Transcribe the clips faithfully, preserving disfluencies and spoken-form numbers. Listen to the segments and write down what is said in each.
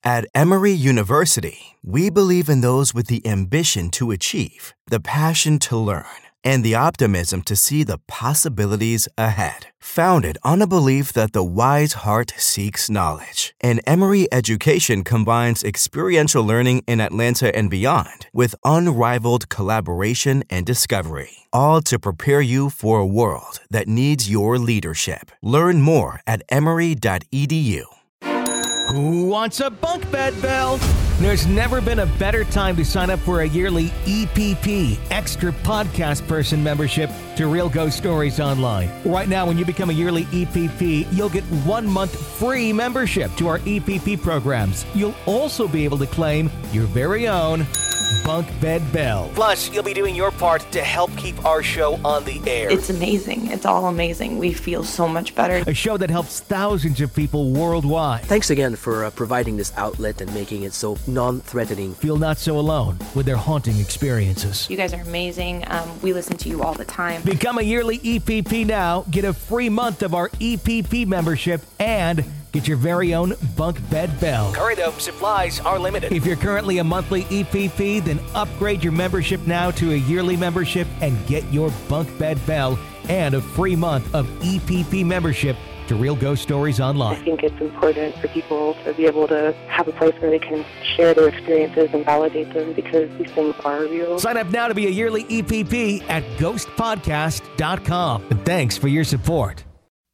At Emory University, we believe in those with the ambition to achieve, the passion to learn, and the optimism to see the possibilities ahead. Founded on a belief that the wise heart seeks knowledge, and Emory education combines experiential learning in Atlanta and beyond with unrivaled collaboration and discovery, all to prepare you for a world that needs your leadership. Learn more at emory dot e d u. Who wants a bunk bed, Bell? There's never been a better time to sign up for a yearly E P P, Extra Podcast Person membership to Real Ghost Stories Online. Right now, when you become a yearly E P P, you'll get one month free membership to our E P P programs. You'll also be able to claim your very own Bunk Bed Bell. Plus, you'll be doing your part to help keep our show on the air. It's amazing. It's all amazing. We feel so much better. A show that helps thousands of people worldwide. Thanks again for uh, providing this outlet and making it so non-threatening. Feel not so alone with their haunting experiences. You guys are amazing. Um, we listen to you all the time. Become a yearly E P P now. Get a free month of our E P P membership and get your very own Bunk Bed Bell. Hurry though, supplies are limited. If you're currently a monthly E P P, then upgrade your membership now to a yearly membership and get your Bunk Bed Bell and a free month of E P P membership to Real Ghost Stories Online. I think it's important for people to be able to have a place where they can share their experiences and validate them because these things are real. Sign up now to be a yearly E P P at ghost podcast dot com. And thanks for your support.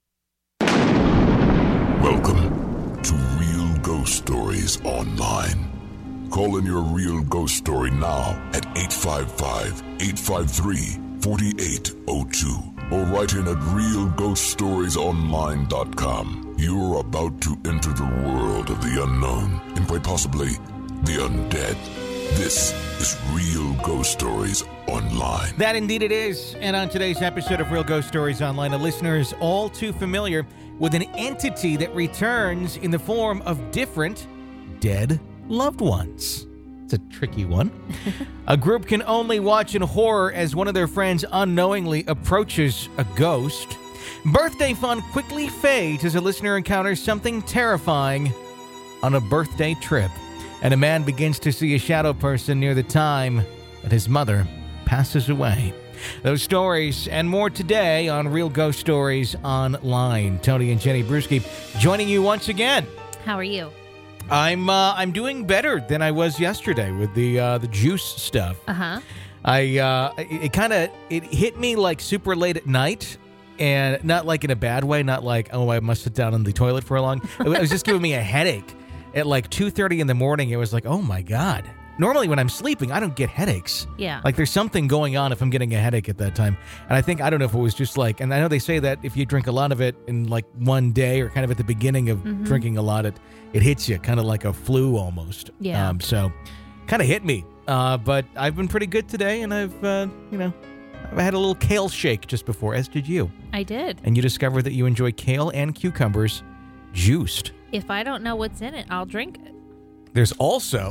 Welcome to Real Ghost Stories Online. Call in your real ghost story now at eight five five, eight five three, four eight zero two or write in at real ghost stories online dot com. You're about to enter the world of the unknown and quite possibly the undead. This is Real Ghost Stories Online. That indeed it is. And on today's episode of Real Ghost Stories Online, a listener is all too familiar with an entity that returns in the form of different dead loved ones. It's a tricky one. A group can only watch in horror as one of their friends unknowingly approaches a ghost. Birthday fun quickly fades as a listener encounters something terrifying on a birthday trip, and a man begins to see a shadow person near the time that his mother passes away. Those stories and more today on Real Ghost Stories Online. Tony and Jenny Brewski joining you once again. How are you? I'm uh, I'm doing better than I was yesterday with the uh, the juice stuff. Uh-huh. I uh, it, it kind of it hit me like super late at night, and not like in a bad way, not like, oh, I must sit down on the toilet for a long. It was just giving me a headache at like two thirty in the morning. It was like, oh my God. Normally when I'm sleeping, I don't get headaches. Yeah. Like there's something going on if I'm getting a headache at that time. And I think, I don't know if it was just like, and I know they say that if you drink a lot of it in like one day or kind of at the beginning of mm-hmm. drinking a lot, it, it hits you kind of like a flu almost. Yeah. Um, so kind of hit me. Uh, but I've been pretty good today, and I've, uh, you know, I had a little kale shake just before, as did you. I did. And you discovered that you enjoy kale and cucumbers juiced. If I don't know what's in it, I'll drink it. There's also...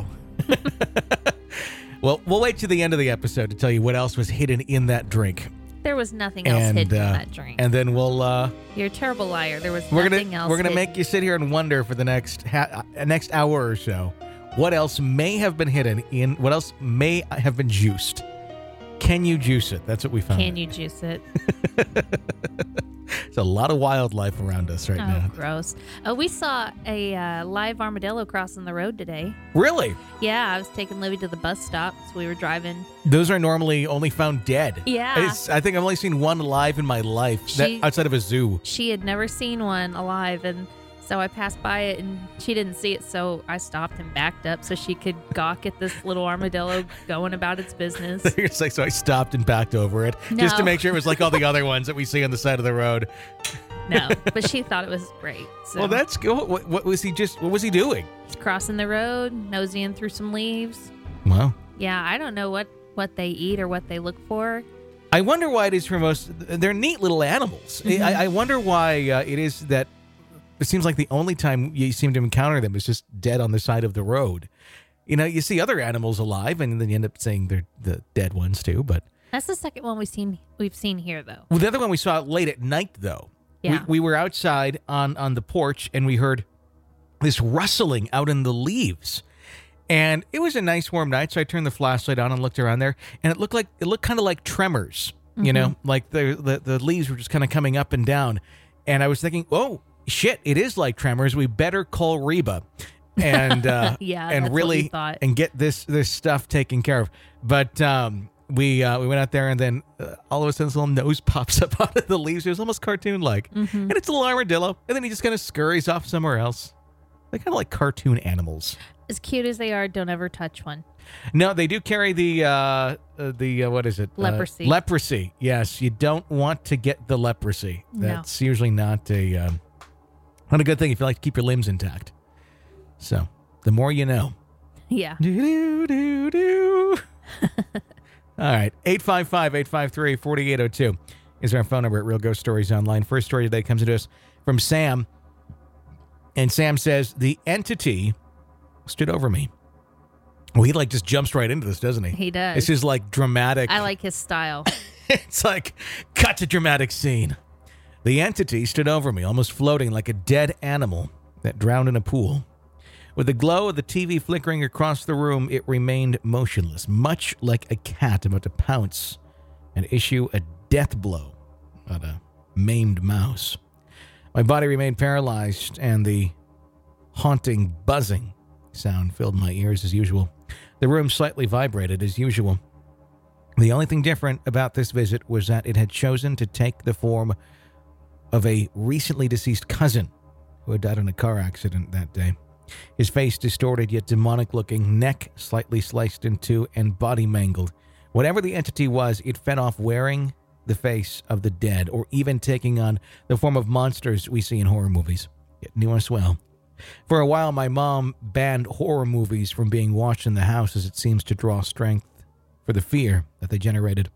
Well, we'll wait to the end of the episode to tell you what else was hidden in that drink. There was nothing else and, hidden uh, in that drink. And then we'll... Uh, You're a terrible liar. There was we're nothing gonna, else We're going to hidden. make you sit here and wonder for the next ha- uh, next hour or so what else may have been hidden in... What else may have been juiced. Can you juice it? That's what we found. Can you juice it? There's a lot of wildlife around us right oh, now. Gross. Oh, we saw a uh, live armadillo crossing the road today. Really? Yeah, I was taking Livy to the bus stop, so we were driving. Those are normally only found dead. Yeah. It's, I think I've only seen one live in my life She- that, outside of a zoo. She had never seen one alive, and so I passed by it, and she didn't see it, so I stopped and backed up so she could gawk at this little armadillo going about its business. It's like, so I stopped and backed over it No. just to make sure it was like all the other ones that we see on the side of the road. No, but she thought it was great. So. Well, that's good. What, what was he just? What was he doing? Just crossing the road, nosing through some leaves. Wow. Yeah, I don't know what, what they eat or what they look for. I wonder why it is for most. They're neat little animals. Mm-hmm. I, I wonder why uh, it is that it seems like the only time you seem to encounter them is just dead on the side of the road. You know, you see other animals alive, and then you end up saying they're the dead ones too. But that's the second one we've seen. We've seen here, though. Well, the other one we saw late at night, though. Yeah. We, we were outside on, on the porch, and we heard this rustling out in the leaves. And it was a nice warm night, so I turned the flashlight on and looked around there, and it looked like it looked kind of like tremors, you mm-hmm. know, like the, the the leaves were just kind of coming up and down. And I was thinking, oh shit, it is like tremors. We better call Reba and uh, yeah, and that's really what we thought. and get this this stuff taken care of. But um, we uh, we went out there, and then uh, all of a sudden, this little nose pops up out of the leaves. It was almost cartoon like, mm-hmm. and it's a little armadillo, and then he just kind of scurries off somewhere else. They're kind of like cartoon animals. As cute as they are, don't ever touch one. No, they do carry the, uh, uh, the uh, what is it? Leprosy. Uh, leprosy, yes. You don't want to get the leprosy. That's no. usually not a, uh, not a good thing if you like to keep your limbs intact. So, the more you know. Yeah. Do, do, do, do. All right. eight five five, eight five three, four eight zero two is our phone number at Real Ghost Stories Online. First story today comes to us from Sam. And Sam says, the entity stood over me. Well, he like just jumps right into this, doesn't he? He does. This is like dramatic. I like his style. It's like, cut to dramatic scene. The entity stood over me, almost floating like a dead animal that drowned in a pool. With the glow of the T V flickering across the room, it remained motionless, much like a cat about to pounce and issue a death blow at a maimed mouse. My body remained paralyzed, and the haunting buzzing sound filled my ears as usual. The room slightly vibrated as usual. The only thing different about this visit was that it had chosen to take the form of a recently deceased cousin who had died in a car accident that day. His face distorted yet demonic-looking, neck slightly sliced in two, and body mangled. Whatever the entity was, it fed off wearing the face of the dead, or even taking on the form of monsters we see in horror movies. It knew us well. For a while, my mom banned horror movies from being watched in the house, as it seems to draw strength for the fear that they generated.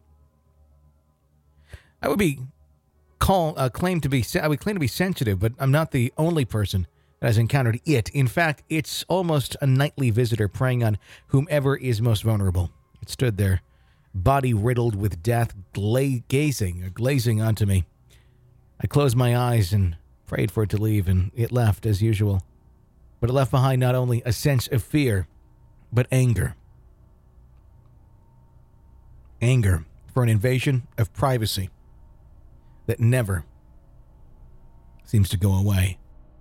I would be call, uh, claimed to be I would claim to be sensitive, but I'm not the only person that has encountered it. In fact, it's almost a nightly visitor preying on whomever is most vulnerable. It stood there, body riddled with death, gla- gazing or glazing onto me. I closed my eyes and prayed for it to leave, and it left as usual. But it left behind not only a sense of fear, but anger. Anger for an invasion of privacy that never seems to go away.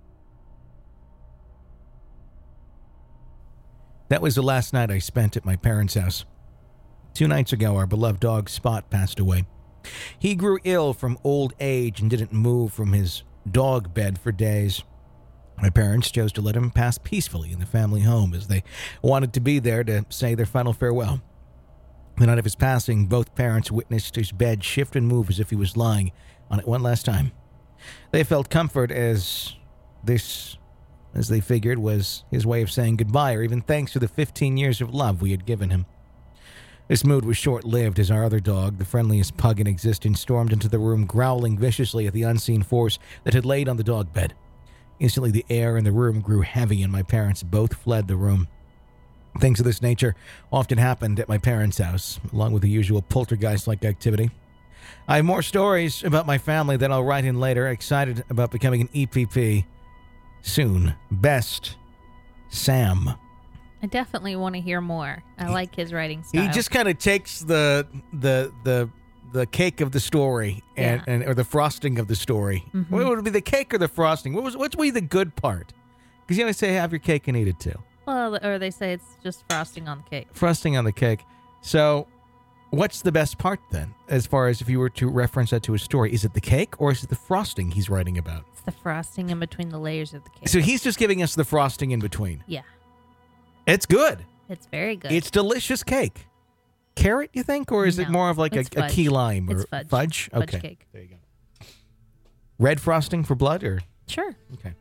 That was the last night I spent at my parents' house. Two nights ago, our beloved dog Spot passed away. He grew ill from old age and didn't move from his dog bed for days. My parents chose to let him pass peacefully in the family home, as they wanted to be there to say their final farewell. The night of his passing, both parents witnessed his bed shift and move as if he was lying on it one last time. They felt comfort, as this, as they figured, was his way of saying goodbye, or even thanks to the fifteen years of love we had given him. This mood was short-lived, as our other dog, the friendliest pug in existence, stormed into the room, growling viciously at the unseen force that had laid on the dog bed. Instantly, the air in the room grew heavy, and my parents both fled the room. Things of this nature often happened at my parents' house, along with the usual poltergeist-like activity. I have more stories about my family that I'll write in later. Excited about becoming an E P P soon. Best, Sam. I definitely want to hear more. I like his writing style. He just kind of takes the the the the cake of the story and, yeah. and or the frosting of the story. Mm-hmm. What would it be, the cake or the frosting? What was what's be the good part? Because you always say have your cake and eat it too. Well, or they say it's just frosting on the cake. Frosting on the cake. So, what's the best part then, as far as if you were to reference that to a story? Is it the cake or is it the frosting he's writing about? It's the frosting in between the layers of the cake. So he's just giving us the frosting in between. Yeah. It's good. It's very good. It's delicious cake. Carrot, you think? Or is no, it more of like a, a key lime? Or it's fudge. Fudge? Fudge okay. cake. There you go. Red frosting for blood, or? Sure. Okay.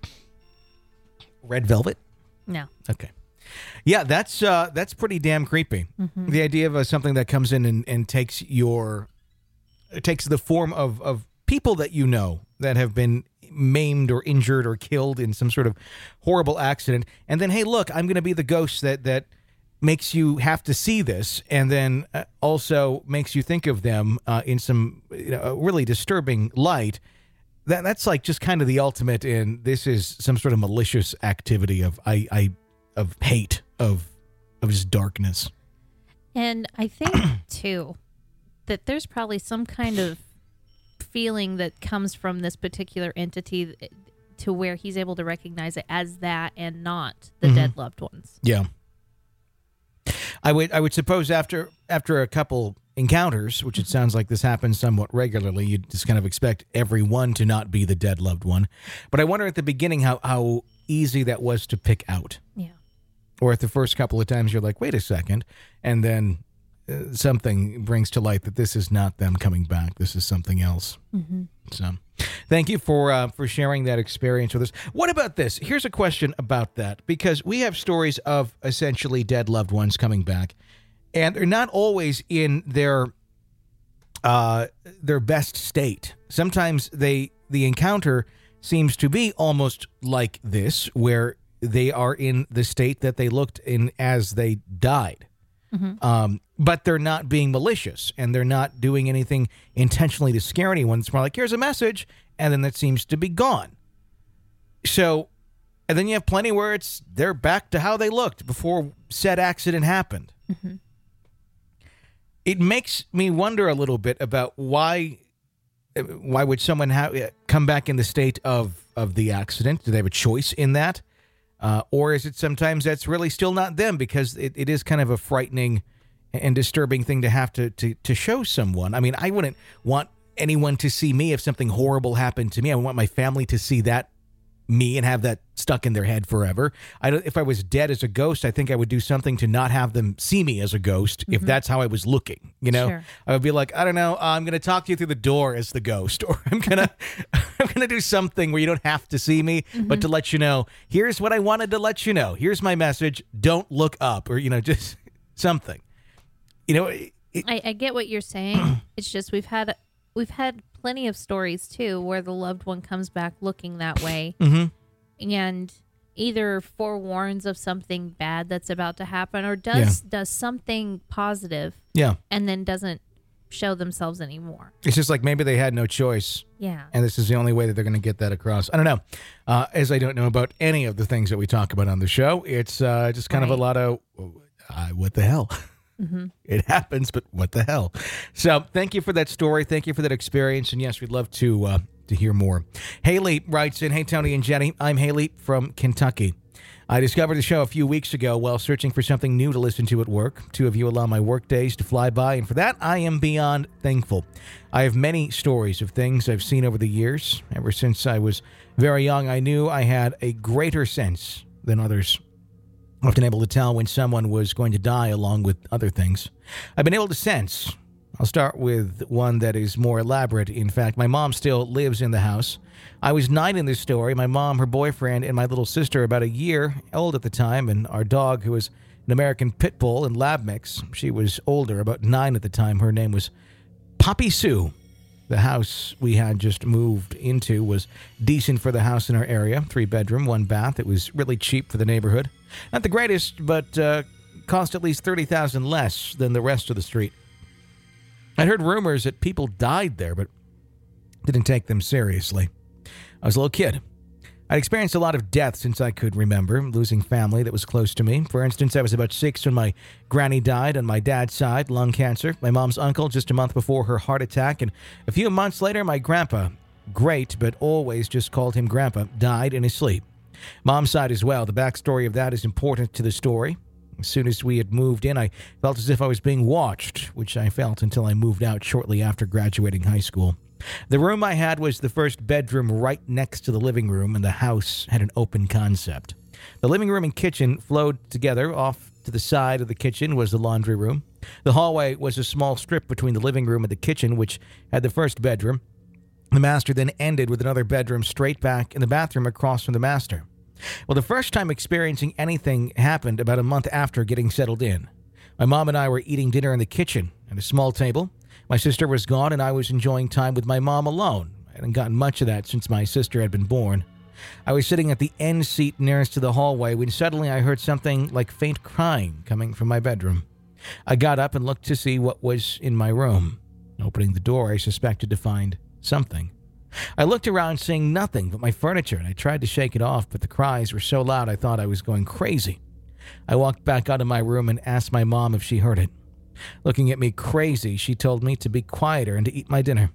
Red velvet? No. Okay. Yeah, that's uh, that's pretty damn creepy. Mm-hmm. The idea of uh, something that comes in and, and takes your... It takes the form of, of people that you know that have been maimed or injured or killed in some sort of horrible accident. And then, hey, look, I'm going to be the ghost that, that makes you have to see this, and then uh, also makes you think of them uh, in some you know, really disturbing light. that that's like just kind of the ultimate in this is some sort of malicious activity of I, I of hate, of of just darkness. And I think, too, that there's probably some kind of feeling that comes from this particular entity to where he's able to recognize it as that and not the Mm-hmm. dead loved ones. Yeah. I would I would suppose after after a couple encounters, which it sounds like this happens somewhat regularly, you'd just kind of expect everyone to not be the dead loved one. But I wonder at the beginning how, how easy that was to pick out. Yeah. Or at the first couple of times you're like, wait a second, and then uh, something brings to light that this is not them coming back. This is something else. Mm-hmm. So thank you for uh, for sharing that experience with us. What about this? Here's a question about that, because we have stories of essentially dead loved ones coming back, and they're not always in their uh, their best state. Sometimes they the encounter seems to be almost like this, where they are in the state that they looked in as they died. Mm-hmm. Um, but they're not being malicious, and they're not doing anything intentionally to scare anyone. It's more like, here's a message, and then that seems to be gone. So, and then you have plenty where it's they're back to how they looked before said accident happened. Mm-hmm. It makes me wonder a little bit about why why would someone have come back in the state of, of the accident? Do they have a choice in that? Uh, or is it sometimes that's really still not them, because it, it is kind of a frightening and disturbing thing to have to, to, to show someone. I mean, I wouldn't want anyone to see me if something horrible happened to me. I want my family to see that me and have that stuck in their head forever. I don't, if I was dead as a ghost, I think I would do something to not have them see me as a ghost, mm-hmm. if that's how I was looking, you know. Sure. I would be like, I don't know, uh, I'm going to talk to you through the door as the ghost, or I'm going to I'm going to do something where you don't have to see me, mm-hmm. but to let you know, here's what I wanted to let you know. Here's my message. Don't look up, or, you know, just something. You know, it, I, I get what you're saying. It's just we've had we've had plenty of stories too where the loved one comes back looking that way, mm-hmm. and either forewarns of something bad that's about to happen, or does Yeah. does something positive, yeah. and then doesn't show themselves anymore. It's just like maybe they had no choice. Yeah. And this is the only way that they're going to get that across. I don't know. Uh, as I don't know about any of the things that we talk about on the show, it's uh, just kind Right. of a lot of, uh, what the hell? Mm-hmm. It happens, but what the hell? So thank you for that story. Thank you for that experience. And yes, we'd love to uh, to hear more. Haley writes in, hey, Tony and Jenny. I'm Haley from Kentucky. I discovered the show a few weeks ago while searching for something new to listen to at work. Two of you allow my work days to fly by, and for that, I am beyond thankful. I have many stories of things I've seen over the years. Ever since I was very young, I knew I had a greater sense than others. Often able to tell when someone was going to die along with other things. I've been able to sense. I'll start with one that is more elaborate. In fact, my mom still lives in the house. I was nine in this story. My mom, her boyfriend, and my little sister, about a year old at the time, and our dog, who was an American Pit Bull and Lab Mix. She was older, about nine at the time. Her name was Poppy Sue. The house we had just moved into was decent for the house in our area. Three bedroom, one bath. It was really cheap for the neighborhood. Not the greatest, but uh, cost at least thirty thousand dollars less than the rest of the street. I'd heard rumors that people died there, but didn't take them seriously. I was a little kid. I'd experienced a lot of death since I could remember, losing family that was close to me. For instance, I was about six when my granny died on my dad's side, lung cancer. My mom's uncle just a month before her heart attack. And a few months later, my grandpa, great, but always just called him grandpa, died in his sleep. Mom's side as well. The backstory of that is important to the story. As soon as we had moved in, I felt as if I was being watched, which I felt until I moved out shortly after graduating high school. The room I had was the first bedroom right next to the living room, and the house had an open concept. The living room and kitchen flowed together. Off to the side of the kitchen was the laundry room. The hallway was a small strip between the living room and the kitchen, which had the first bedroom. The master then ended with another bedroom straight back in the bathroom across from the master. Well, the first time experiencing anything happened about a month after getting settled in. My mom and I were eating dinner in the kitchen at a small table. My sister was gone, and I was enjoying time with my mom alone. I hadn't gotten much of that since my sister had been born. I was sitting at the end seat nearest to the hallway when suddenly I heard something like faint crying coming from my bedroom. I got up and looked to see what was in my room. Opening the door, I suspected to find something. I looked around seeing nothing but my furniture, and I tried to shake it off, but the cries were so loud I thought I was going crazy. I walked back out of my room and asked my mom if she heard it. Looking at me crazy, she told me to be quieter and to eat my dinner.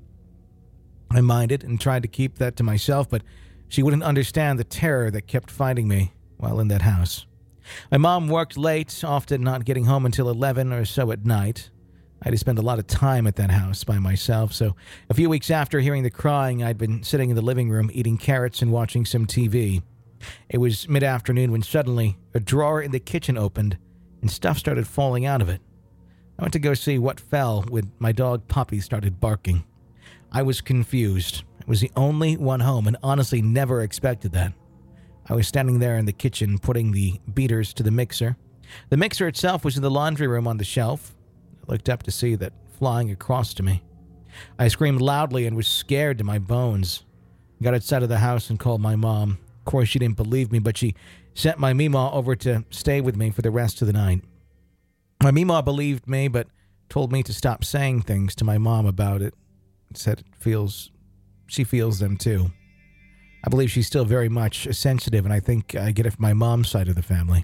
I minded and tried to keep that to myself, but she wouldn't understand the terror that kept finding me while in that house. My mom worked late, often not getting home until eleven or so at night. I had to spend a lot of time at that house by myself, so a few weeks after hearing the crying, I'd been sitting in the living room eating carrots and watching some T V. It was mid-afternoon when suddenly a drawer in the kitchen opened and stuff started falling out of it. I went to go see what fell when my dog Puppy started barking. I was confused. I was the only one home and honestly never expected that. I was standing there in the kitchen putting the beaters to the mixer. The mixer itself was in the laundry room on the shelf. I looked up to see that flying across to me. I screamed loudly and was scared to my bones. I got outside of the house and called my mom. Of course, she didn't believe me, but she sent my Meemaw over to stay with me for the rest of the night. My Meemaw believed me, but told me to stop saying things to my mom about it. Said it feels, she feels them too. I believe she's still very much sensitive, and I think I get it from my mom's side of the family.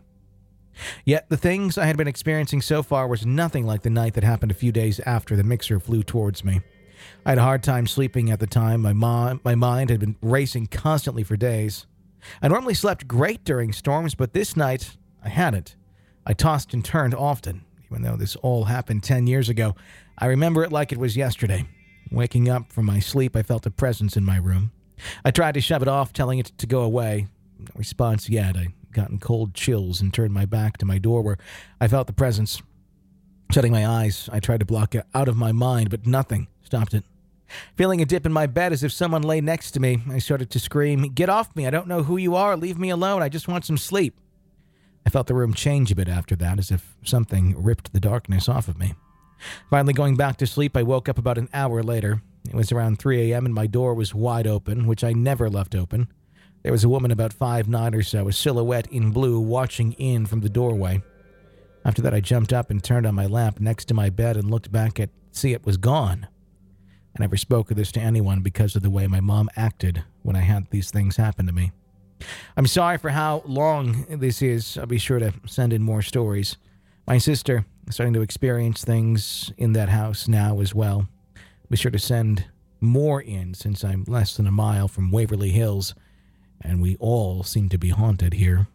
Yet the things I had been experiencing so far was nothing like the night that happened a few days after the mixer flew towards me. I had a hard time sleeping at the time. My, mom, my mind had been racing constantly for days. I normally slept great during storms, but this night I hadn't. I tossed and turned often. Even though this all happened ten years ago, I remember it like it was yesterday. Waking up from my sleep, I felt a presence in my room. I tried to shove it off, telling it to go away. No response yet. I'd gotten cold chills and turned my back to my door where I felt the presence. Shutting my eyes, I tried to block it out of my mind, but nothing stopped it. Feeling a dip in my bed as if someone lay next to me, I started to scream, "Get off me! I don't know who you are! Leave me alone! I just want some sleep!" I felt the room change a bit after that, as if something ripped the darkness off of me. Finally going back to sleep, I woke up about an hour later. It was around three a.m. and my door was wide open, which I never left open. There was a woman about five nine or so, a silhouette in blue, watching in from the doorway. After that, I jumped up and turned on my lamp next to my bed and looked back at see it was gone. I never spoke of this to anyone because of the way my mom acted when I had these things happen to me. I'm sorry for how long this is. I'll be sure to send in more stories. My sister is starting to experience things in that house now as well. Be sure to send more in since I'm less than a mile from Waverly Hills, and we all seem to be haunted here.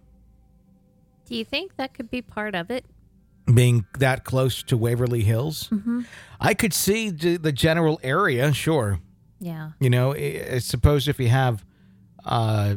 Do you think that could be part of it? Being that close to Waverly Hills? Mm-hmm. I could see the general area, sure. Yeah. You know, I suppose if you have, uh,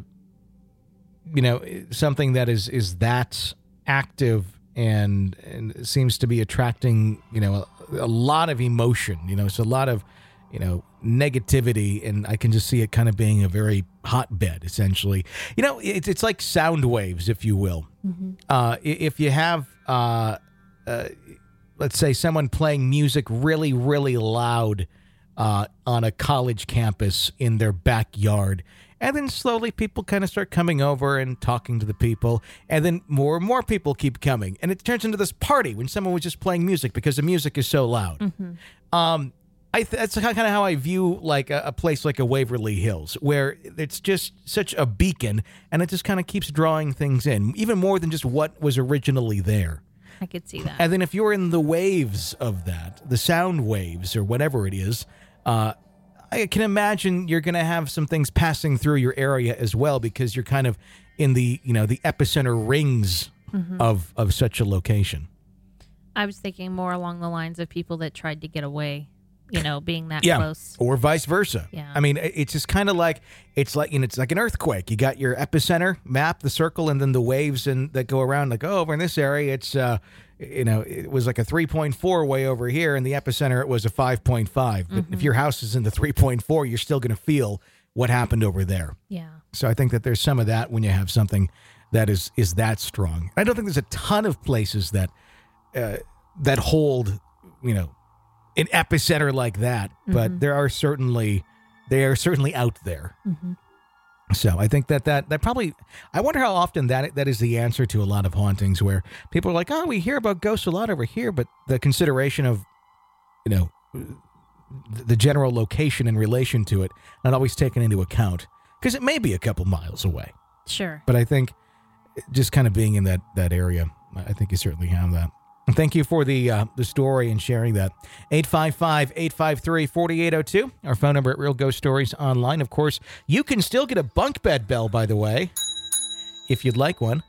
you know, something that is, is that active and, and seems to be attracting, you know, a, a lot of emotion, you know, it's a lot of, you know, negativity, and I can just see it kind of being a very hotbed, essentially. You know, it's it's like sound waves, if you will. Mm-hmm. Uh, if you have, uh, uh, let's say, someone playing music really, really loud uh, on a college campus in their backyard, and then slowly people kind of start coming over and talking to the people, and then more and more people keep coming, and it turns into this party when someone was just playing music because the music is so loud. Mm-hmm. Um, I th- that's kind of how I view like a, a place like a Waverly Hills, where it's just such a beacon, and it just kind of keeps drawing things in, even more than just what was originally there. I could see that. And then if you're in the waves of that, the sound waves or whatever it is, uh, I can imagine you're going to have some things passing through your area as well, because you're kind of in the, you know, the epicenter rings mm-hmm. of, of such a location. I was thinking more along the lines of people that tried to get away. You know, being that yeah, close. Or vice versa. Yeah. I mean, it's just kind of like, it's like, you know, it's like an earthquake. You got your epicenter map, the circle, and then the waves and that go around like, oh, over in this area, it's, uh, you know, it was like a three point four way over here. In the epicenter, it was a five point five. But mm-hmm. if your house is in the three point four, you're still going to feel what happened over there. Yeah. So I think that there's some of that when you have something that is, is that strong. I don't think there's a ton of places that, uh, that hold, you know, an epicenter like that, but mm-hmm. there are certainly, they are certainly out there. Mm-hmm. So I think that, that that probably, I wonder how often that that is the answer to a lot of hauntings, where people are like, oh, we hear about ghosts a lot over here, but the consideration of, you know, the general location in relation to it, not always taken into account, because it may be a couple miles away. Sure. But I think just kind of being in that, that area, I think you certainly have that. And thank you for the uh, the story and sharing that. eight five five, eight five three, four eight zero two, our phone number at Real Ghost Stories Online. Of course, you can still get a bunk bed bell, by the way, if you'd like one.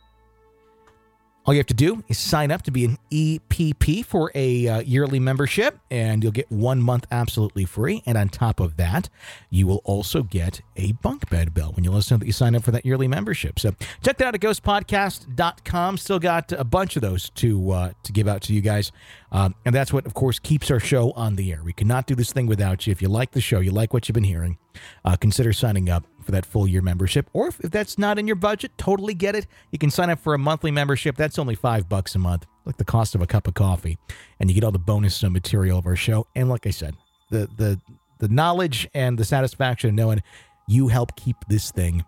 All you have to do is sign up to be an E P P for a uh, yearly membership, and you'll get one month absolutely free. And on top of that, you will also get a bunk bed bell when you listen that you sign up for that yearly membership. So check that out at ghost podcast dot com. Still got a bunch of those to uh, to give out to you guys. Um, and that's what, of course, keeps our show on the air. We cannot do this thing without you. If you like the show, you like what you've been hearing, uh, consider signing up for that full year membership. Or if, if that's not in your budget, totally get it. You can sign up for a monthly membership. That's only five bucks a month, like the cost of a cup of coffee. And you get all the bonus material of our show. And like I said, the the the knowledge and the satisfaction of knowing you help keep this thing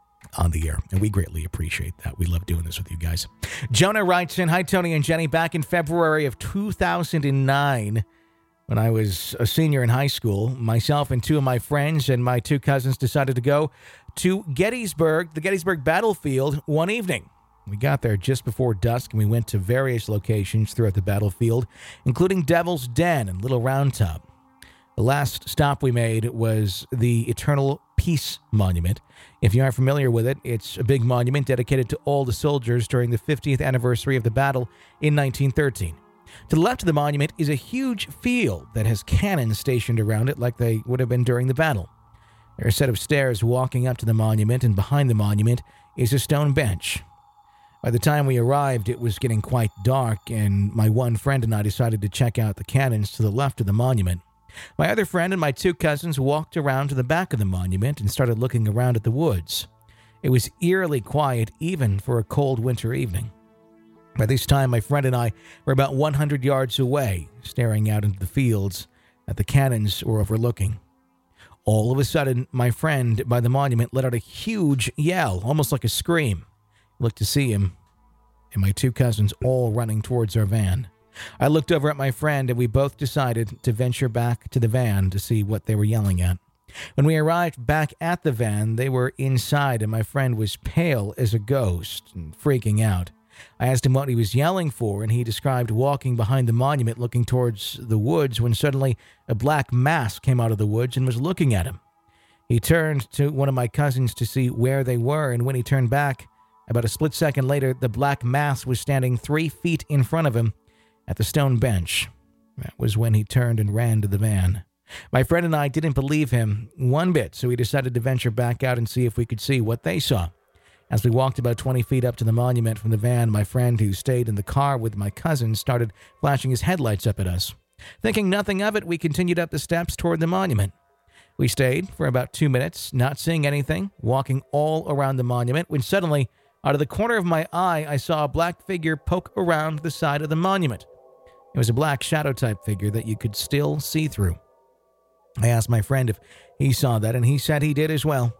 on the air. And we greatly appreciate that. We love doing this with you guys. Jonah writes in, hi, Tony and Jenny. Back in February of two thousand nine, when I was a senior in high school, myself and two of my friends and my two cousins decided to go to Gettysburg, the Gettysburg battlefield, one evening. We got there just before dusk, and we went to various locations throughout the battlefield, including Devil's Den and Little Round Top. The last stop we made was the Eternal Peace Monument. If you aren't familiar with it, it's a big monument dedicated to all the soldiers during the fiftieth anniversary of the battle in nineteen thirteen. To the left of the monument is a huge field that has cannons stationed around it like they would have been during the battle. There are a set of stairs walking up to the monument, and behind the monument is a stone bench. By the time we arrived, it was getting quite dark, and my one friend and I decided to check out the cannons to the left of the monument. My other friend and my two cousins walked around to the back of the monument and started looking around at the woods. It was eerily quiet, even for a cold winter evening. By this time, my friend and I were about one hundred yards away, staring out into the fields that the cannons were overlooking. All of a sudden, my friend by the monument let out a huge yell, almost like a scream. I looked to see him, and my two cousins all running towards our van. I looked over at my friend, and we both decided to venture back to the van to see what they were yelling at. When we arrived back at the van, they were inside, and my friend was pale as a ghost and freaking out. I asked him what he was yelling for, and he described walking behind the monument looking towards the woods when suddenly a black mass came out of the woods and was looking at him. He turned to one of my cousins to see where they were, and when he turned back, about a split second later, the black mass was standing three feet in front of him at the stone bench. That was when he turned and ran to the van. My friend and I didn't believe him one bit, so we decided to venture back out and see if we could see what they saw. As we walked about twenty feet up to the monument from the van, my friend, who stayed in the car with my cousin, started flashing his headlights up at us. Thinking nothing of it, we continued up the steps toward the monument. We stayed for about two minutes, not seeing anything, walking all around the monument, when suddenly, out of the corner of my eye, I saw a black figure poke around the side of the monument. It was a black shadow-type figure that you could still see through. I asked my friend if he saw that, and he said he did as well.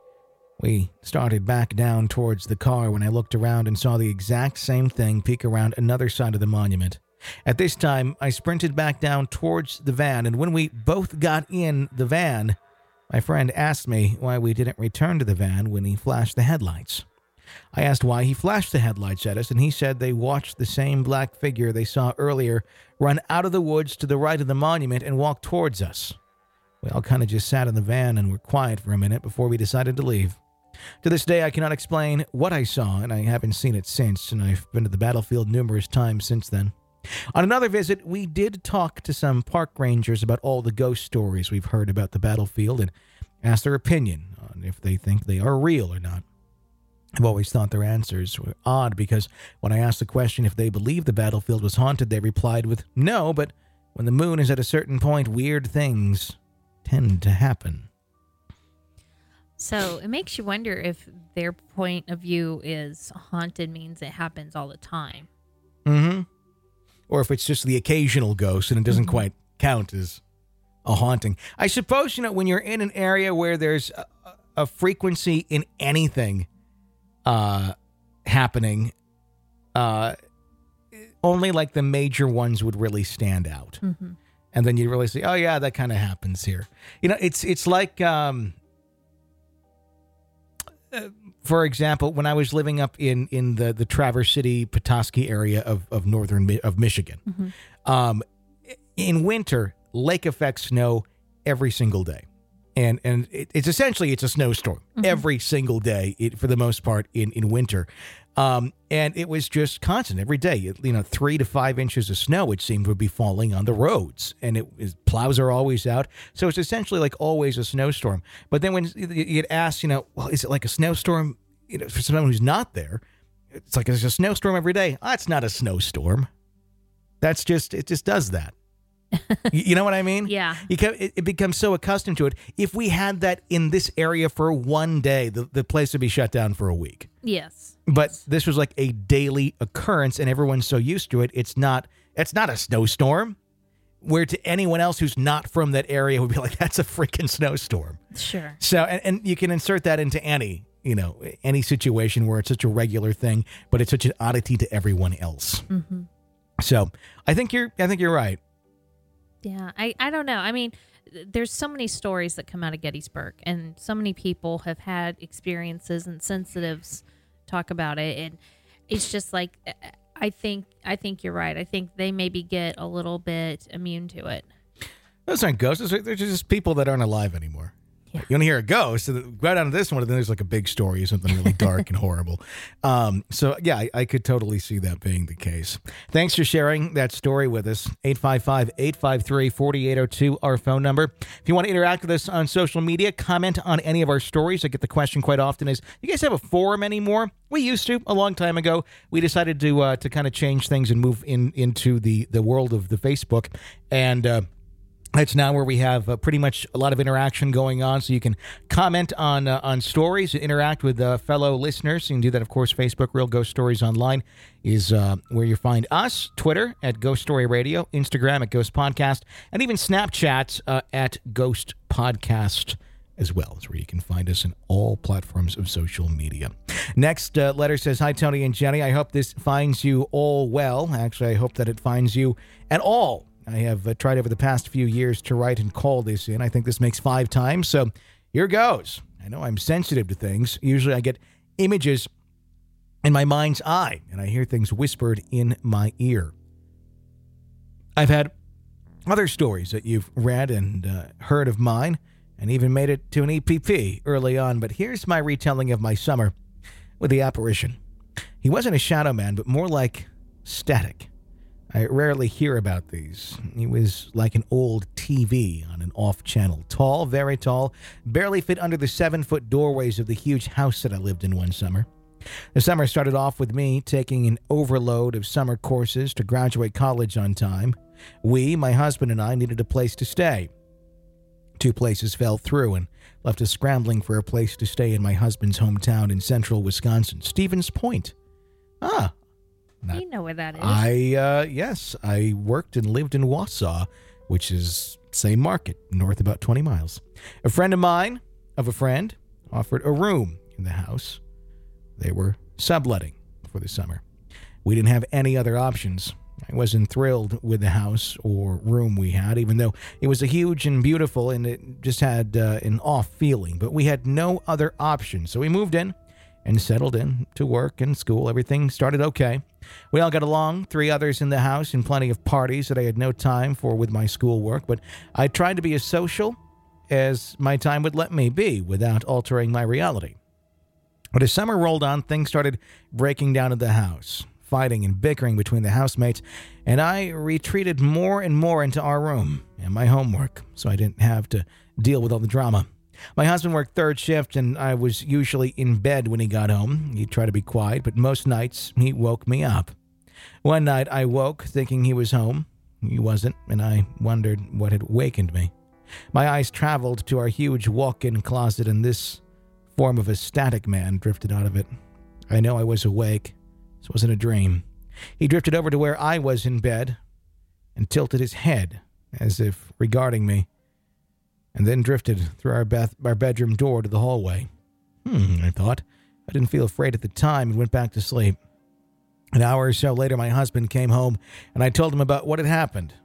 We started back down towards the car when I looked around and saw the exact same thing peek around another side of the monument. At this time, I sprinted back down towards the van, and when we both got in the van, my friend asked me why we didn't return to the van when he flashed the headlights. I asked why he flashed the headlights at us, and he said they watched the same black figure they saw earlier run out of the woods to the right of the monument and walk towards us. We all kind of just sat in the van and were quiet for a minute before we decided to leave. To this day, I cannot explain what I saw, and I haven't seen it since, and I've been to the battlefield numerous times since then. On another visit, we did talk to some park rangers about all the ghost stories we've heard about the battlefield and asked their opinion on if they think they are real or not. I've always thought their answers were odd because when I asked the question if they believed the battlefield was haunted, they replied with no, but when the moon is at a certain point, weird things tend to happen. So it makes you wonder if their point of view is haunted means it happens all the time. Mm-hmm. Or if it's just the occasional ghost and it doesn't mm-hmm. quite count as a haunting. I suppose, you know, when you're in an area where there's a, a frequency in anything uh, happening, uh, only like the major ones would really stand out. Mm-hmm. And then you really say, oh, yeah, that kind of happens here. You know, it's it's like, um, uh, for example, when I was living up in, in the, the Traverse City, Petoskey area of, of northern Mi- of Michigan, mm-hmm. um, in winter, lake effect snow every single day. And and it, it's essentially, it's a snowstorm mm-hmm. every single day, it, for the most part, in, in winter. Um, and it was just constant every day. It, you know, three to five inches of snow, it seemed, would be falling on the roads. And it is, plows are always out. So it's essentially like always a snowstorm. But then when you get asked, you know, well, is it like a snowstorm, you know, for someone who's not there? It's like it's a snowstorm every day. Oh, it's not a snowstorm. That's just, it just does that. You know what I mean? Yeah. You can, it, it becomes so accustomed to it. If we had that in this area for one day, the, the place would be shut down for a week. Yes. But this was like a daily occurrence, and everyone's so used to it. It's not. It's not a snowstorm. Where to anyone else who's not from that area would be like, that's a freaking snowstorm. Sure. So, and, and you can insert that into any, you know, any situation where it's such a regular thing, but it's such an oddity to everyone else. Mm-hmm. So, I think you're. I think you're right. Yeah, I, I don't know. I mean, there's so many stories that come out of Gettysburg, and so many people have had experiences, and sensitives talk about it, and it's just like, I think I think you're right. I think they maybe get a little bit immune to it. Those aren't ghosts. They're just people that aren't alive anymore. Yeah. You want to hear a ghost, so right down to this one, then there's like a big story or something really dark and horrible. Um, so, yeah, I, I could totally see that being the case. Thanks for sharing that story with us. eight five five, eight five three, four eight zero two, our phone number. If you want to interact with us on social media, comment on any of our stories. I get the question quite often is, you guys have a forum anymore? We used to a long time ago. We decided to uh, to kind of change things and move in into the, the world of the Facebook. And uh it's now where we have uh, pretty much a lot of interaction going on, so you can comment on uh, on stories, interact with uh, fellow listeners. You can do that, of course. Facebook, Real Ghost Stories Online, is uh, where you find us. Twitter, at Ghost Story Radio. Instagram, at Ghost Podcast. And even Snapchat, uh, at Ghost Podcast as well. It's where you can find us in all platforms of social media. Next uh, letter says, hi, Tony and Jenny. I hope this finds you all well. Actually, I hope that it finds you at all. I have uh, tried over the past few years to write and call this in. I think this makes five times, so here goes. I know I'm sensitive to things. Usually I get images in my mind's eye, and I hear things whispered in my ear. I've had other stories that you've read and uh, heard of mine, and even made it to an E P P early on, but here's my retelling of my summer with the apparition. He wasn't a shadow man, but more like static. I rarely hear about these. He was like an old T V on an off-channel. Tall, very tall, barely fit under the seven-foot doorways of the huge house that I lived in one summer. The summer started off with me taking an overload of summer courses to graduate college on time. We, my husband and I, needed a place to stay. Two places fell through and left us scrambling for a place to stay in my husband's hometown in central Wisconsin, Stevens Point. Ah, Not, you know where that is. I, uh, yes, I worked and lived in Wausau, which is same market, north about twenty miles. A friend of mine, of a friend, offered a room in the house. They were subletting for the summer. We didn't have any other options. I wasn't thrilled with the house or room we had, even though it was a huge and beautiful and it just had uh, an off feeling. But we had no other option, so we moved in and settled in to work and school. Everything started okay. We all got along, three others in the house, and plenty of parties that I had no time for with my schoolwork, but I tried to be as social as my time would let me be without altering my reality. But as summer rolled on, things started breaking down in the house, fighting and bickering between the housemates, and I retreated more and more into our room and my homework, so I didn't have to deal with all the drama. My husband worked third shift, and I was usually in bed when he got home. He'd try to be quiet, but most nights he woke me up. One night I woke thinking he was home. He wasn't, and I wondered what had wakened me. My eyes traveled to our huge walk-in closet, and this form of a static man drifted out of it. I know I was awake. This wasn't a dream. He drifted over to where I was in bed and tilted his head as if regarding me, and then drifted through our, bath- our bedroom door to the hallway. Hmm, I thought. I didn't feel afraid at the time and went back to sleep. An hour or so later, my husband came home, and I told him about what had happened.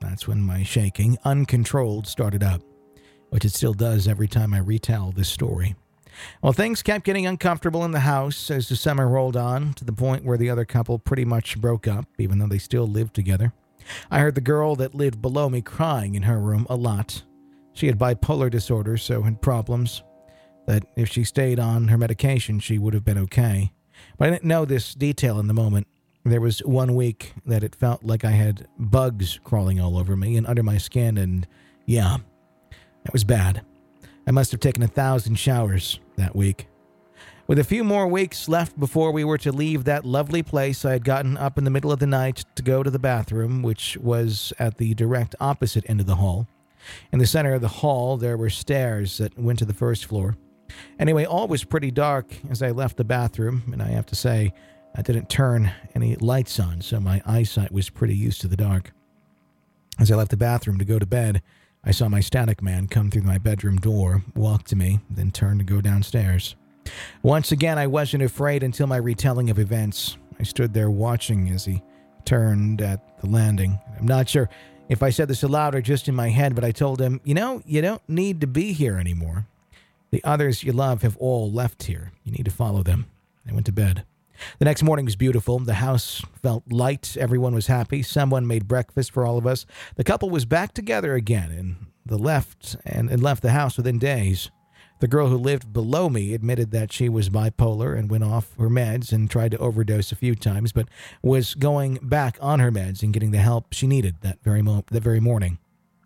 That's when my shaking, uncontrolled, started up, which it still does every time I retell this story. Well, things kept getting uncomfortable in the house as the summer rolled on, to the point where the other couple pretty much broke up, even though they still lived together. I heard the girl that lived below me crying in her room a lot. She had bipolar disorder, so had problems that if she stayed on her medication, she would have been okay. But I didn't know this detail in the moment. There was one week that it felt like I had bugs crawling all over me and under my skin, and yeah, it was bad. I must have taken a thousand showers that week. With a few more weeks left before we were to leave that lovely place, I had gotten up in the middle of the night to go to the bathroom, which was at the direct opposite end of the hall. In the center of the hall, there were stairs that went to the first floor. Anyway, all was pretty dark as I left the bathroom, and I have to say, I didn't turn any lights on, so my eyesight was pretty used to the dark. As I left the bathroom to go to bed, I saw my static man come through my bedroom door, walk to me, then turn to go downstairs. Once again, I wasn't afraid until my retelling of events. I stood there watching as he turned at the landing. I'm not sure if I said this aloud or just in my head, but I told him, you know, you don't need to be here anymore. The others you love have all left here. You need to follow them. I went to bed. The next morning was beautiful. The house felt light. Everyone was happy. Someone made breakfast for all of us. The couple was back together again and the left and, and left the house within days. The girl who lived below me admitted that she was bipolar and went off her meds and tried to overdose a few times, but was going back on her meds and getting the help she needed that very mo- that very morning.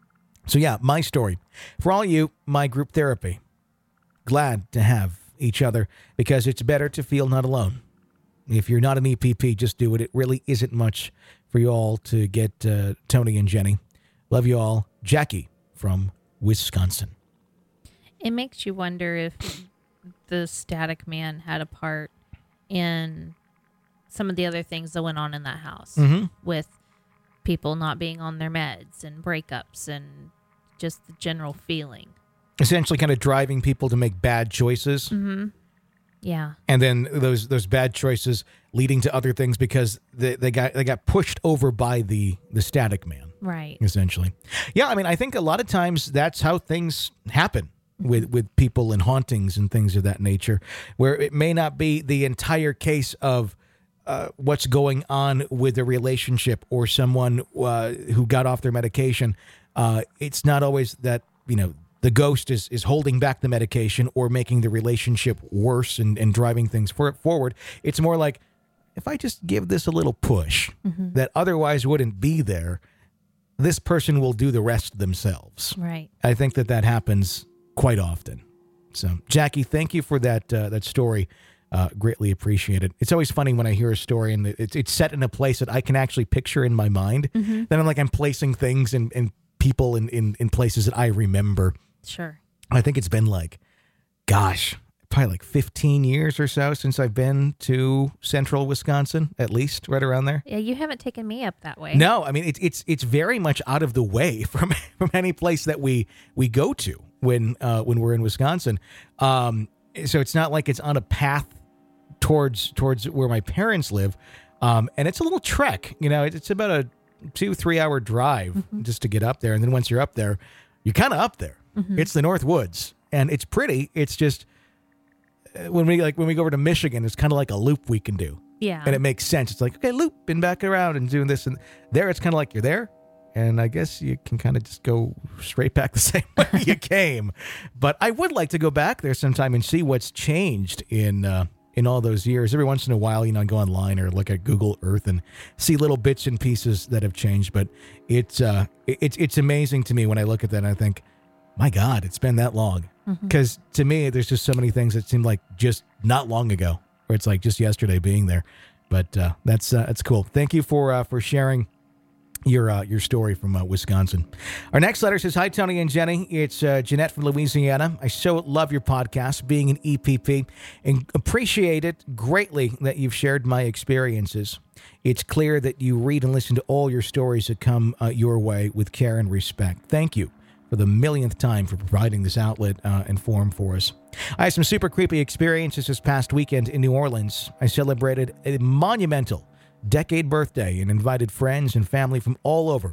So yeah, my story. For all you, my group therapy. Glad to have each other because it's better to feel not alone. If you're not an E P P, just do it. It really isn't much for you all to get uh, Tony and Jenny. Love you all. Jackie from Wisconsin. It makes you wonder if the static man had a part in some of the other things that went on in that house Mm-hmm. with people not being on their meds and breakups and just the general feeling. Essentially kind of driving people to make bad choices. Mm-hmm. Yeah. And then those those bad choices leading to other things because they, they got they got pushed over by the, the static man. Right. Essentially. Yeah, I mean, I think a lot of times that's how things happen with, with people and hauntings and things of that nature, where it may not be the entire case of uh, what's going on with a relationship or someone uh, who got off their medication. Uh, it's not always that, you know, the ghost is, is holding back the medication or making the relationship worse and, and driving things for, forward. It's more like, if I just give this a little push Mm-hmm. that otherwise wouldn't be there, this person will do the rest themselves. Right. I think that that happens quite often. So, Jackie, thank you for that uh, that story. Uh, greatly appreciate it. It's always funny when I hear a story and it's, it's set in a place that I can actually picture in my mind. Mm-hmm. Then I'm like, I'm placing things and, and people in, in, in places that I remember. Sure. I think it's been like, gosh, probably like fifteen years or so since I've been to central Wisconsin, at least, right around there. Yeah, you haven't taken me up that way. No, I mean, it's it's it's very much out of the way from, from any place that we, we go to when uh, when we're in Wisconsin. Um, so it's not like it's on a path towards towards where my parents live. Um, and it's a little trek, you know, it's about a two, three hour drive mm-hmm. just to get up there. And then once you're up there, you're kind of up there. Mm-hmm. It's the North Woods and it's pretty. It's just uh, when we like when we go over to Michigan, it's kind of like a loop we can do. Yeah. And it makes sense. It's like, okay, loop and back around and doing this. And there it's kind of like you're there. And I guess you can kind of just go straight back the same way you came. But I would like to go back there sometime and see what's changed in uh, in all those years. Every once in a while, you know, I go online or look at Google Earth and see little bits and pieces that have changed. But it's uh, it's it's amazing to me when I look at that and I think, my God, it's been that long. Because mm-hmm. to me, there's just so many things that seem like just not long ago, or it's like just yesterday being there. But uh, that's uh, that's cool. Thank you for uh, for sharing your uh, your story from uh, Wisconsin. Our next letter says, "Hi, Tony and Jenny. It's uh, Jeanette from Louisiana. I so love your podcast, being an E P P, and appreciate it greatly that you've shared my experiences. It's clear that you read and listen to all your stories that come uh, your way with care and respect. Thank you for the millionth time for providing this outlet uh, and forum for us. I had some super creepy experiences this past weekend in New Orleans. I celebrated a monumental decade birthday and invited friends and family from all over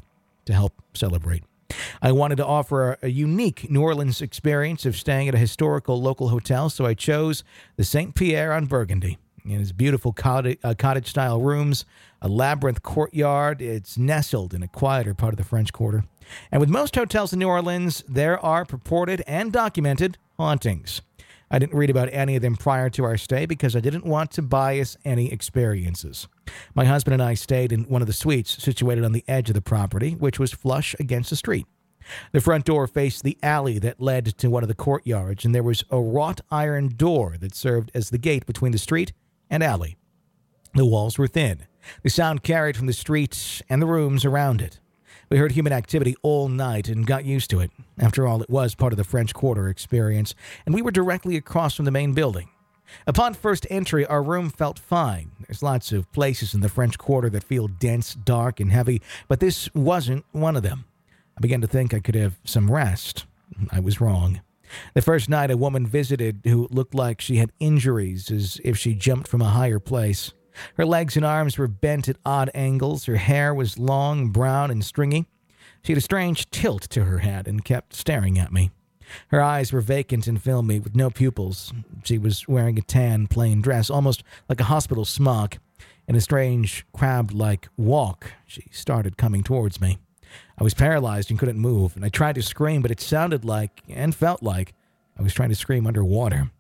to help celebrate. I wanted to offer a, a unique New Orleans experience of staying at a historical local hotel, so I chose the Saint Pierre on Burgundy. It has beautiful cottage, uh, cottage-style rooms, a labyrinth courtyard. It's nestled in a quieter part of the French Quarter. And with most hotels in New Orleans, there are purported and documented hauntings. I didn't read about any of them prior to our stay because I didn't want to bias any experiences. My husband and I stayed in one of the suites situated on the edge of the property, which was flush against the street. The front door faced the alley that led to one of the courtyards, and there was a wrought iron door that served as the gate between the street and alley. The walls were thin. The sound carried from the street and the rooms around it. We heard human activity all night and got used to it. After all, it was part of the French Quarter experience, and we were directly across from the main building. Upon first entry, our room felt fine. There's lots of places in the French Quarter that feel dense, dark, and heavy, but this wasn't one of them. I began to think I could have some rest. I was wrong. The first night, a woman visited who looked like she had injuries, as if she jumped from a higher place. Her legs and arms were bent at odd angles. Her hair was long, brown, and stringy. She had a strange tilt to her head and kept staring at me. Her eyes were vacant and filmy, with no pupils. She was wearing a tan, plain dress, almost like a hospital smock. In a strange, crab-like walk, she started coming towards me. I was paralyzed and couldn't move, and I tried to scream, but it sounded like, and felt like, I was trying to scream underwater.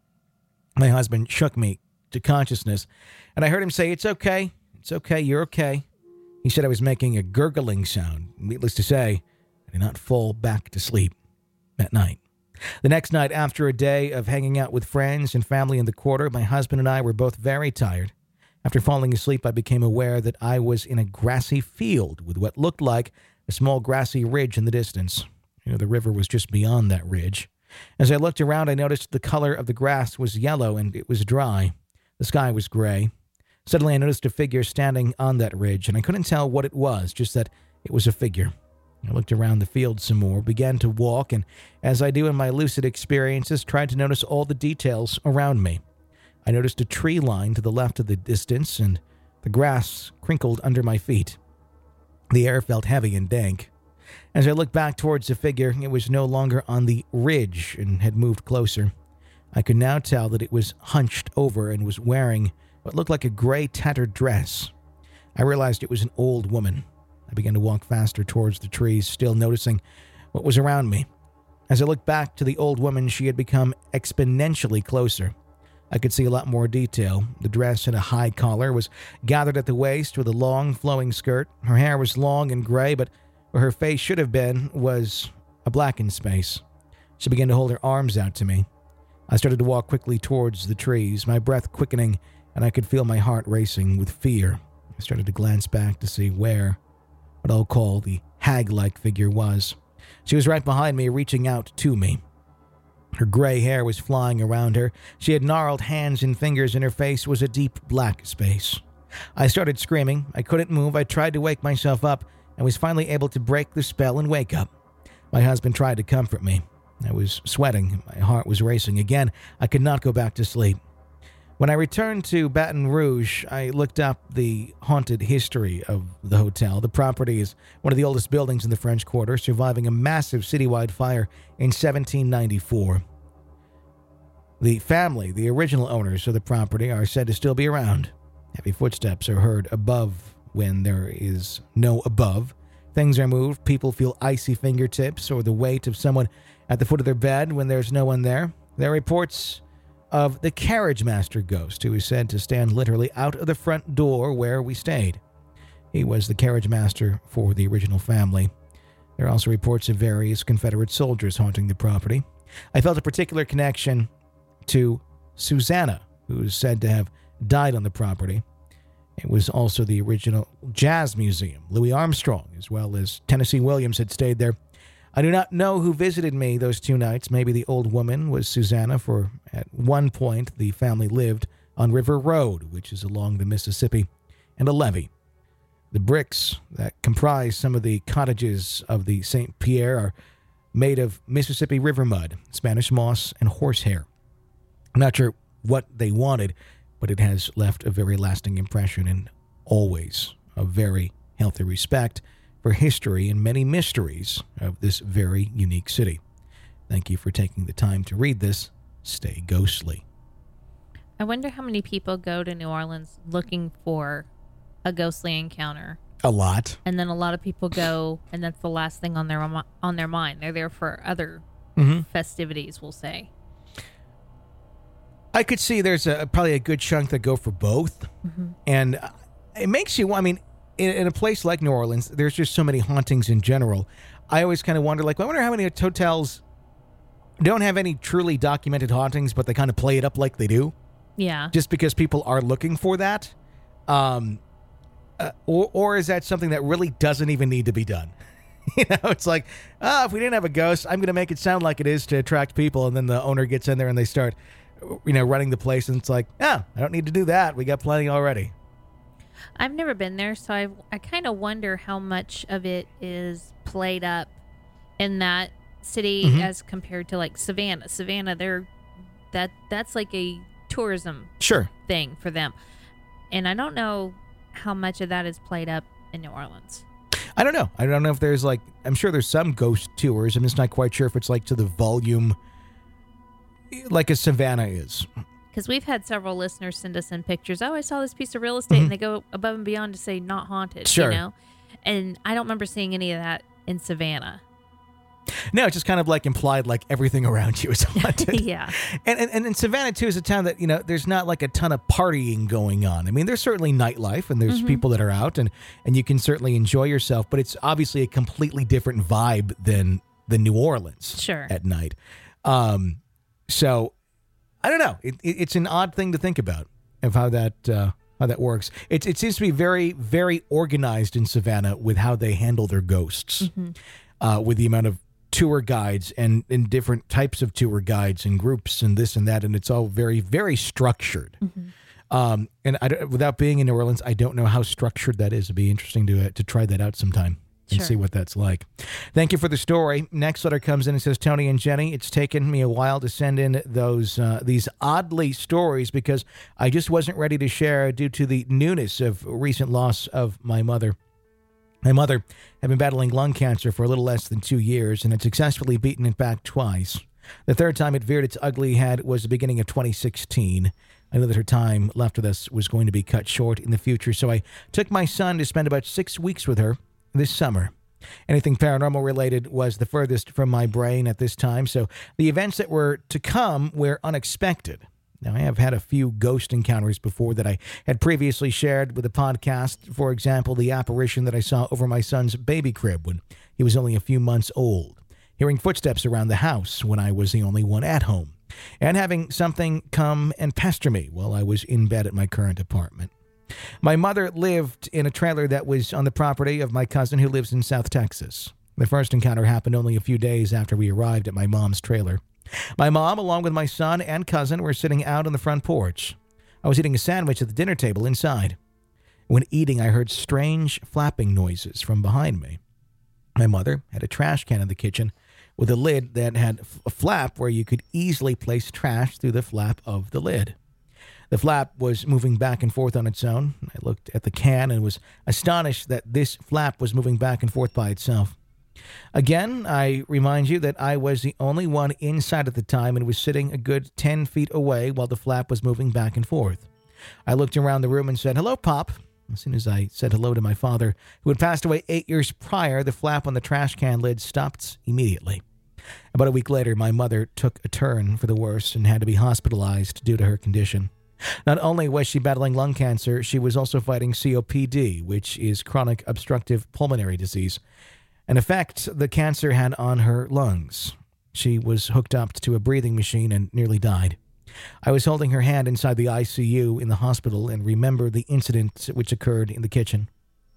My husband shook me to consciousness, and I heard him say, "It's okay, it's okay, you're okay." He said I was making a gurgling sound. Needless to say, I did not fall back to sleep that night. The next night, after a day of hanging out with friends and family in the Quarter, my husband and I were both very tired. After falling asleep, I became aware that I was in a grassy field with what looked like a small grassy ridge in the distance. You know, the river was just beyond that ridge. As I looked around, I noticed the color of the grass was yellow and it was dry. The sky was gray. Suddenly, I noticed a figure standing on that ridge, and I couldn't tell what it was, just that it was a figure. I looked around the field some more, began to walk, and as I do in my lucid experiences, tried to notice all the details around me. I noticed a tree line to the left of the distance, and the grass crinkled under my feet. The air felt heavy and dank. As I looked back towards the figure, it was no longer on the ridge and had moved closer. I could now tell that it was hunched over and was wearing what looked like a gray tattered dress. I realized it was an old woman. I began to walk faster towards the trees, still noticing what was around me. As I looked back to the old woman, she had become exponentially closer. I could see a lot more detail. The dress had a high collar, was gathered at the waist with a long, flowing skirt. Her hair was long and gray, but where her face should have been was a blackened space. She began to hold her arms out to me. I started to walk quickly towards the trees, my breath quickening, and I could feel my heart racing with fear. I started to glance back to see where what I'll call the hag-like figure was. She was right behind me, reaching out to me. Her gray hair was flying around her. She had gnarled hands and fingers, and her face was a deep black space. I started screaming. I couldn't move. I tried to wake myself up and was finally able to break the spell and wake up. My husband tried to comfort me. I was sweating. My heart was racing. Again, I could not go back to sleep. When I returned to Baton Rouge, I looked up the haunted history of the hotel. The property is one of the oldest buildings in the French Quarter, surviving a massive citywide fire in seventeen ninety-four. The family, the original owners of the property, are said to still be around. Heavy footsteps are heard above when there is no above. Things are moved. People feel icy fingertips or the weight of someone at the foot of their bed when there's no one there. There are reports of the carriage master ghost, who is said to stand literally out of the front door where we stayed. He was the carriage master for the original family. There are also reports of various Confederate soldiers haunting the property. I felt a particular connection to Susanna, who is said to have died on the property. It was also the original jazz museum. Louis Armstrong, as well as Tennessee Williams, had stayed there. I do not know who visited me those two nights. Maybe the old woman was Susanna, for at one point the family lived on River Road, which is along the Mississippi, and a levee. The bricks that comprise some of the cottages of the Saint Pierre are made of Mississippi River mud, Spanish moss, and horsehair. I'm not sure what they wanted, but it has left a very lasting impression and always a very healthy respect for for history and many mysteries of this very unique city. Thank you for taking the time to read this. Stay ghostly. I wonder how many people go to New Orleans looking for a ghostly encounter. A lot. And then a lot of people go, and that's the last thing on their on their mind. They're there for other mm-hmm. festivities, we'll say. I could see there's a probably a good chunk that go for both. Mm-hmm. And it makes you, I mean, in, in a place like New Orleans, there's just so many hauntings in general. I always kind of wonder, like, I wonder how many hotels don't have any truly documented hauntings, but they kind of play it up like they do. Yeah. Just because people are looking for that. Um, uh, or, or is that something that really doesn't even need to be done? You know, it's like, ah, oh, if we didn't have a ghost, I'm going to make it sound like it is to attract people. And then the owner gets in there and they start, you know, running the place. And it's like, ah, I don't need to do that. We got plenty already. I've never been there, so I I kind of wonder how much of it is played up in that city mm-hmm. as compared to like Savannah. Savannah, they're that that's like a tourism sure thing for them, and I don't know how much of that is played up in New Orleans. I don't know. I don't know if there's like, I'm sure there's some ghost tours. I'm just not quite sure if it's like to the volume like a Savannah is. Because we've had several listeners send us in pictures. Oh, I saw this piece of real estate, mm-hmm. and they go above and beyond to say not haunted. Sure. You know, and I don't remember seeing any of that in Savannah. No, it's just kind of like implied, like everything around you is haunted. Yeah. And, and and in Savannah, too, is a town that, you know, there's not like a ton of partying going on. I mean, there's certainly nightlife and there's mm-hmm. people that are out and, and you can certainly enjoy yourself, but it's obviously a completely different vibe than the New Orleans sure. at night. Um, so, I don't know. It, it, it's an odd thing to think about of how that uh, how that works. It, it seems to be very, very organized in Savannah with how they handle their ghosts, mm-hmm. uh, with the amount of tour guides and, and different types of tour guides and groups and this and that. And it's all very, very structured. Mm-hmm. Um, and I, without being in New Orleans, I don't know how structured that is. It'd be interesting to, uh, to try that out sometime and sure. see what that's like. Thank you for the story. Next letter comes in and says, Tony and Jenny, it's taken me a while to send in those, uh, these oddly stories because I just wasn't ready to share due to the newness of recent loss of my mother. My mother had been battling lung cancer for a little less than two years and had successfully beaten it back twice. The third time it reared its ugly head was the beginning of twenty sixteen. I knew that her time left with us was going to be cut short in the future, so I took my son to spend about six weeks with her this summer. Anything paranormal related was the furthest from my brain at this time, so the events that were to come were unexpected. Now, I have had a few ghost encounters before that I had previously shared with the podcast. For example, the apparition that I saw over my son's baby crib when he was only a few months old, hearing footsteps around the house when I was the only one at home, and having something come and pester me while I was in bed at my current apartment. My mother lived in a trailer that was on the property of my cousin who lives in South Texas. The first encounter happened only a few days after we arrived at my mom's trailer. My mom, along with my son and cousin, were sitting out on the front porch. I was eating a sandwich at the dinner table inside. When eating, I heard strange flapping noises from behind me. My mother had a trash can in the kitchen with a lid that had a flap where you could easily place trash through the flap of the lid. The flap was moving back and forth on its own. I looked at the can and was astonished that this flap was moving back and forth by itself. Again, I remind you that I was the only one inside at the time and was sitting a good ten feet away while the flap was moving back and forth. I looked around the room and said, "Hello, Pop." As soon as I said hello to my father, who had passed away eight years prior, the flap on the trash can lid stopped immediately. About a week later, my mother took a turn for the worse and had to be hospitalized due to her condition. Not only was she battling lung cancer, she was also fighting C O P D, which is chronic obstructive pulmonary disease, an effect the cancer had on her lungs. She was hooked up to a breathing machine and nearly died. I was holding her hand inside the I C U in the hospital and remember the incident which occurred in the kitchen.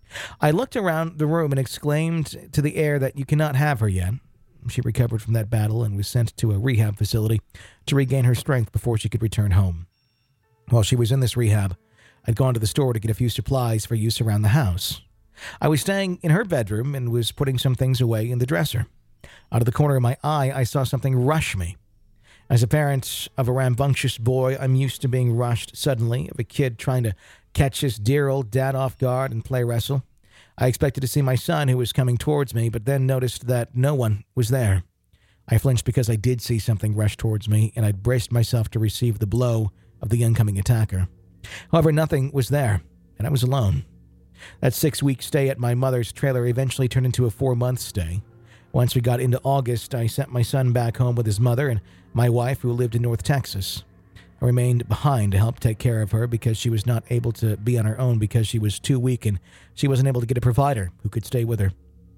I looked around the room and exclaimed to the air that you cannot have her yet. She recovered from that battle and was sent to a rehab facility to regain her strength before she could return home. While she was in this rehab, I'd gone to the store to get a few supplies for use around the house. I was staying in her bedroom and was putting some things away in the dresser. Out of the corner of my eye, I saw something rush me. As a parent of a rambunctious boy, I'm used to being rushed suddenly, of a kid trying to catch his dear old dad off guard and play wrestle. I expected to see my son, who was coming towards me, but then noticed that no one was there. I flinched because I did see something rush towards me, and I'd braced myself to receive the blow of the oncoming attacker. However, nothing was there, and I was alone. That six-week stay at my mother's trailer eventually turned into a four-month stay. Once we got into August, I sent my son back home with his mother and my wife, who lived in North Texas. I remained behind to help take care of her because she was not able to be on her own because she was too weak and she wasn't able to get a provider who could stay with her.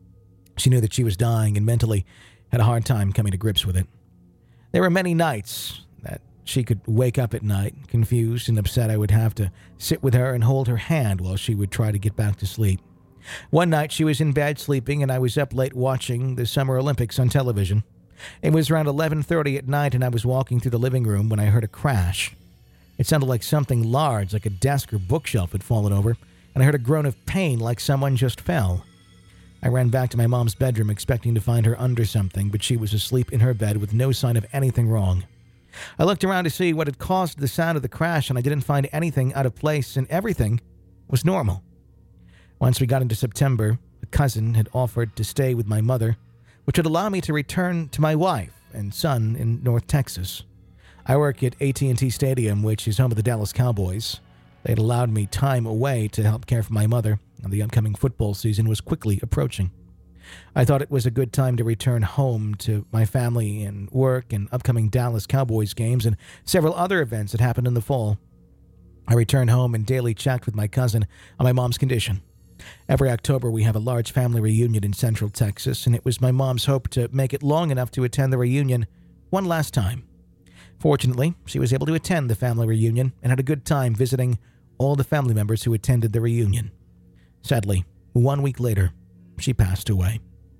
She knew that she was dying and mentally had a hard time coming to grips with it. There were many nights that she could wake up at night, confused and upset. I would have to sit with her and hold her hand while she would try to get back to sleep. One night she was in bed sleeping and I was up late watching the Summer Olympics on television. It was around eleven thirty at night and I was walking through the living room when I heard a crash. It sounded like something large, like a desk or bookshelf had fallen over, and I heard a groan of pain like someone just fell. I ran back to my mom's bedroom expecting to find her under something, but she was asleep in her bed with no sign of anything wrong. I looked around to see what had caused the sound of the crash and I didn't find anything out of place and everything was normal. Once we got into September, a cousin had offered to stay with my mother, which would allow me to return to my wife and son in North Texas. I work at A T and T Stadium, which is home of the Dallas Cowboys. They had allowed me time away to help care for my mother, and the upcoming football season was quickly approaching. I thought it was a good time to return home to my family and work and upcoming Dallas Cowboys games and several other events that happened in the fall. I returned home and daily checked with my cousin on my mom's condition. Every October, we have a large family reunion in Central Texas, and it was my mom's hope to make it long enough to attend the reunion one last time. Fortunately, she was able to attend the family reunion and had a good time visiting all the family members who attended the reunion. Sadly, one week later, she passed away.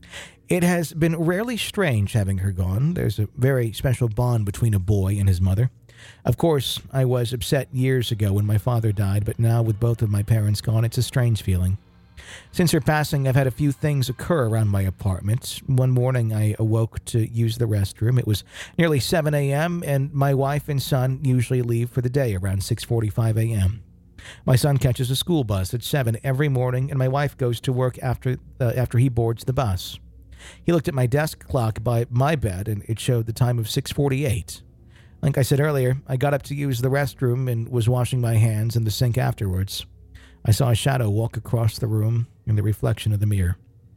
It has been rarely strange having her gone. There's a very special bond between a boy and his mother. Of course, I was upset years ago when my father died, but now with both of my parents gone, it's a strange feeling. Since her passing, I've had a few things occur around my apartment. One morning, I awoke to use the restroom. It was nearly seven a.m., and my wife and son usually leave for the day around six forty-five a.m. My son catches a school bus at seven every morning, and my wife goes to work after uh, after he boards the bus. He looked at my desk clock by my bed, and it showed the time of six forty-eight. Like I said earlier, I got up to use the restroom and was washing my hands in the sink afterwards. I saw a shadow walk across the room in the reflection of the mirror.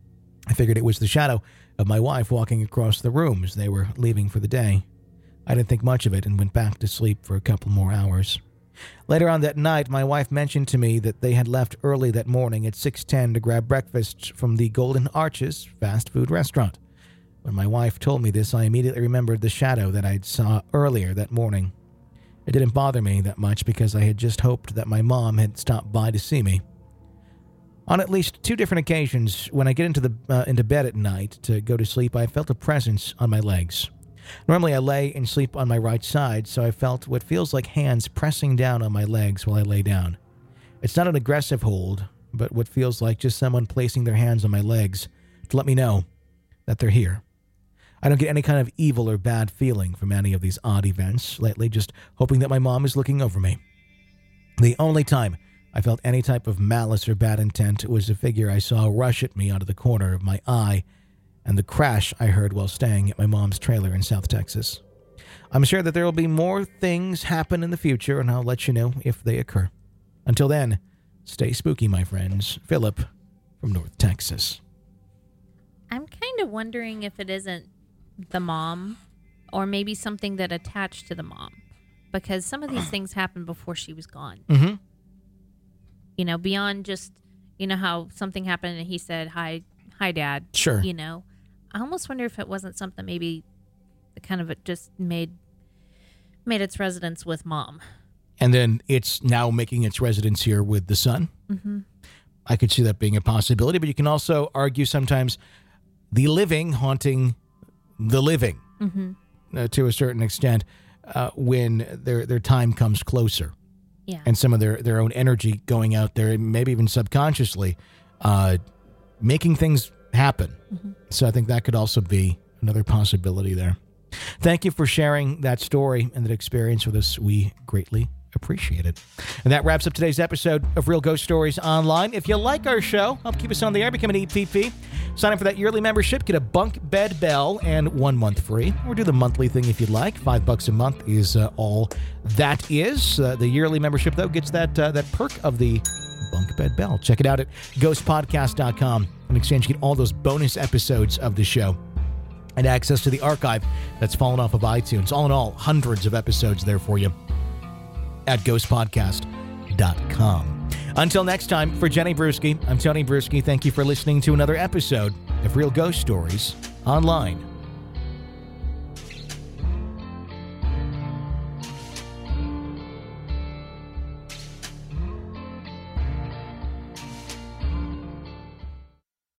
I figured it was the shadow of my wife walking across the room as they were leaving for the day. I didn't think much of it and went back to sleep for a couple more hours. Later on that night, my wife mentioned to me that they had left early that morning at six ten to grab breakfast from the Golden Arches fast food restaurant. When my wife told me this, I immediately remembered the shadow that I saw earlier that morning. It didn't bother me that much because I had just hoped that my mom had stopped by to see me. On at least two different occasions, when I get into the uh, into bed at night to go to sleep, I felt a presence on my legs. Normally I lay and sleep on my right side, so I felt what feels like hands pressing down on my legs while I lay down. It's not an aggressive hold, but what feels like just someone placing their hands on my legs to let me know that they're here. I don't get any kind of evil or bad feeling from any of these odd events lately, just hoping that my mom is looking over me. The only time I felt any type of malice or bad intent was a figure I saw rush at me out of the corner of my eye and the crash I heard while staying at my mom's trailer in South Texas. I'm sure that there will be more things happen in the future, and I'll let you know if they occur. Until then, stay spooky, my friends. Philip from North Texas. I'm kind of wondering if it isn't the mom or maybe something that attached to the mom, because some of these things happened before she was gone. Mm-hmm. You know, beyond just, you know, how something happened and he said, hi, hi, Dad. Sure. You know, I almost wonder if it wasn't something maybe kind of it just made made its residence with Mom. And then it's now making its residence here with the son. Mm-hmm. I could see that being a possibility, but you can also argue sometimes the living haunting the living, mm-hmm. uh, to a certain extent, uh, when their their time comes closer. Yeah. And some of their, their own energy going out there, maybe even subconsciously, uh, making things happen. Mm-hmm. So I think that could also be another possibility there. Thank you for sharing that story and that experience with us. We greatly appreciate it. And that wraps up today's episode of Real Ghost Stories Online. If you like our show, help keep us on the air, become an E P P. Sign up for that yearly membership, get a bunk bed bell and one month free. Or do the monthly thing if you'd like. Five bucks a month is uh, all that is. Uh, the yearly membership, though, gets that uh, that perk of the bunk bed bell. Check it out at ghost podcast dot com. In exchange, you get all those bonus episodes of the show and access to the archive that's fallen off of iTunes. All in all, hundreds of episodes there for you at ghost podcast dot com. Until next time, for Jenny Brewski, I'm Tony Brewski. Thank you for listening to another episode of Real Ghost Stories Online.